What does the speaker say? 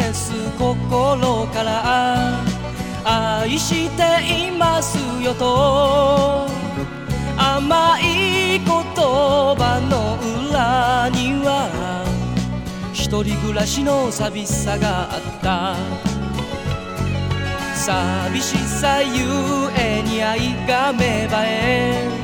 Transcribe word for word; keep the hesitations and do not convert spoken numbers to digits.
です心から愛していますよと甘い言葉の裏には一人暮らしの寂しさがあった。寂しさゆえに愛が芽生え